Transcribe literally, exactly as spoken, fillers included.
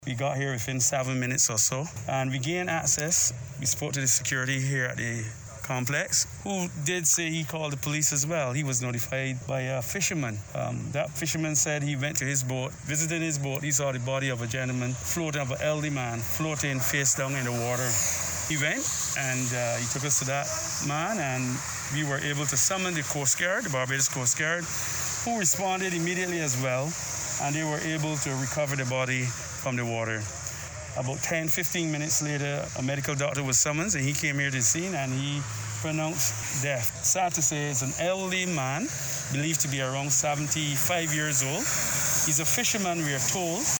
We got here within seven minutes or so, and we gained access. We spoke to the security here at the complex, who did say he called the police as well. He was notified by a fisherman. Um, that fisherman said he went to his boat, visited his boat. He saw the body of a gentleman floating, of an elderly man, floating face down in the water. He went and uh, he took us to that man, and we were able to summon the Coast Guard, the Barbados Coast Guard, who responded immediately as well, and they were able to recover the body from the water. About ten, fifteen minutes later, a medical doctor was summoned, and he came here to the scene, and he pronounced death. Sad to say, it's an elderly man, believed to be around seventy-five years old. He's a fisherman, we are told.